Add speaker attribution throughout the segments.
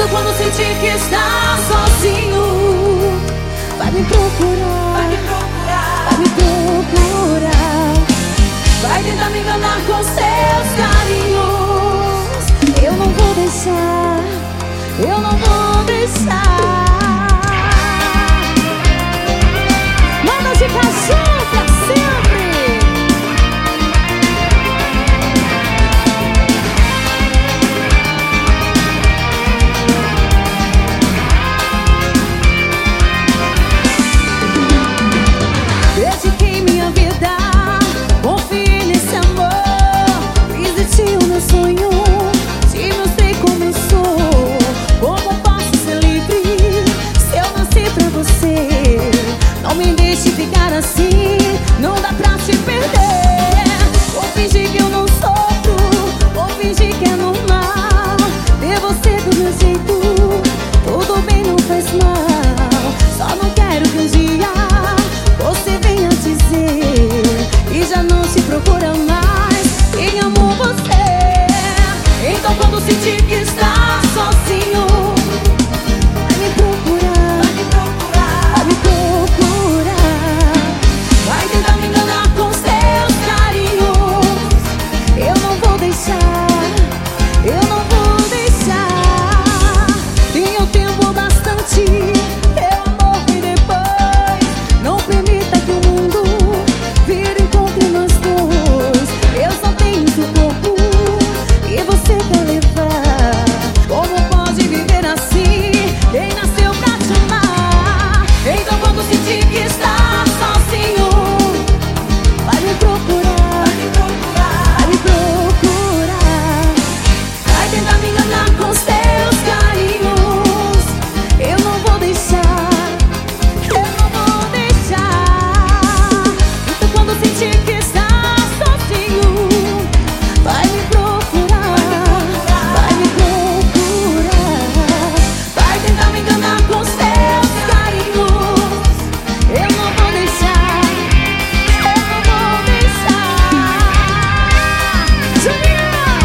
Speaker 1: Então quando sentir que está sozinho, vai me procurar, vai me procurar, vai me procurar. Vai tentar me enganar com seus carinhos. Eu não vou deixar, eu não vou deixar. Manda de cachorro pra sempre. Dediquei minha vida, confiei nesse amor. Fiz de ti o meu sonho, te mostrei como eu sou. Como posso ser livre se eu nasci pra você? Não me deixe ficar assim, não dá pra te perder. Vou fingir que eu não sofro, vou fingir que é normal ter você do meu jeito. Tudo bem, não faz mal. Só não quero que um dia você venha dizer e já não se procura mais quem amou você. Então quando sentir que está sozinho, vai me procurar, vai me procurar, vai me procurar. Vai tentar me enganar com seus carinhos. Eu não vou deixar, eu não vou deixar. Tenho tempo bastante, meu amor, e depois não permita que o mundo vire contra nós dois. Eu só tenho seu corpo e você quer levar. Como pode viver assim? Quem nasceu pra te amar? Então quando sentir que está sozinho, vai me procurar, vai me procurar, vai me procurar. Vai tentar me enganar com seus carinhos. Eu não vou deixar, eu não vou deixar. Então quando sentir que está sozinho, vai me procurar, vai me procurar. Vai tentar me enganar com seus carinhos. Eu não vou deixar, eu não vou deixar. Juninho!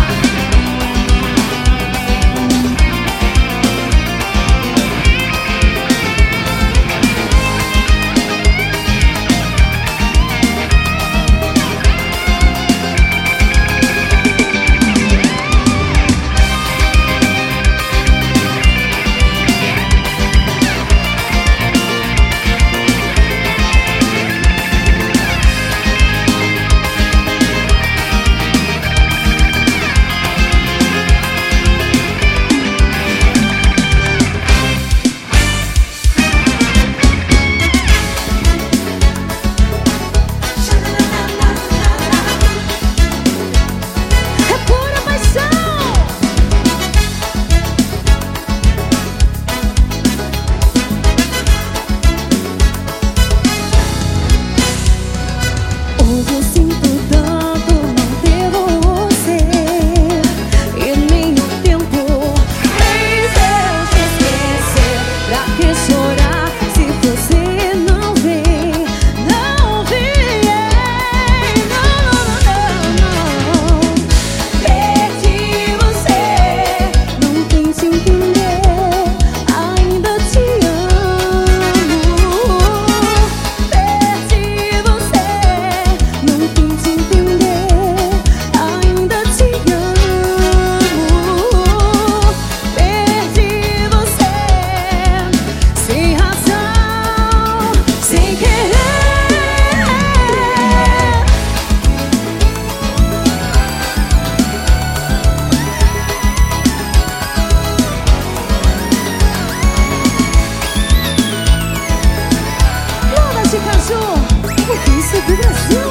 Speaker 1: É pura paixão. Hoje eu sinto tanto não ter você, e nem o tempo fez eu te esquecer. Pra que chorar se você não vem? Não vem, não. Perdi você, não tente entender, ainda te amo. Perdi você, não tente entender, ainda te amo. Perdi você, sem razão, sem querer. Luna de Caju, porque isso é do Brasil.